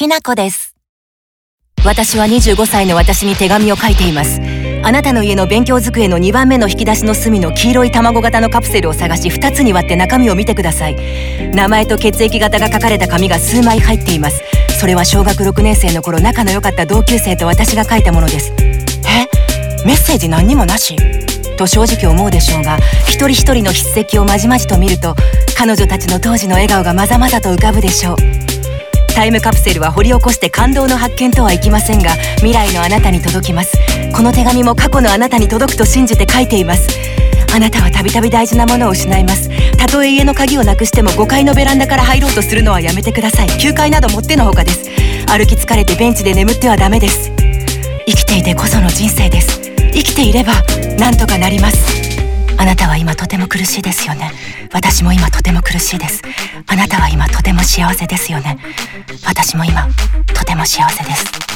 きなこです。私は25歳の私に手紙を書いています。あなたの家の勉強机の2番目の引き出しの隅の黄色い卵型のカプセルを探し2つに割って中身を見てください。名前と血液型が書かれた紙が数枚入っています。それは小学6年生の頃仲の良かった同級生と私が書いたものです。メッセージ何にもなしと正直思うでしょうが、一人一人の筆跡をまじまじと見ると彼女たちの当時の笑顔がまざまざと浮かぶでしょう。タイムカプセルは掘り起こして感動の発見とはいきませんが、未来のあなたに届きます。この手紙も過去のあなたに届くと信じて書いています。あなたはたびたび大事なものを失います。たとえ家の鍵をなくしても5階のベランダから入ろうとするのはやめてください。9階などもってのほかです。歩き疲れてベンチで眠ってはダメです。生きていてこその人生です。生きていればなんとかなります。あなたは今とても苦しいですよね。私も今とても苦しいです。あなたは今とても幸せですよね。私も今とても幸せです。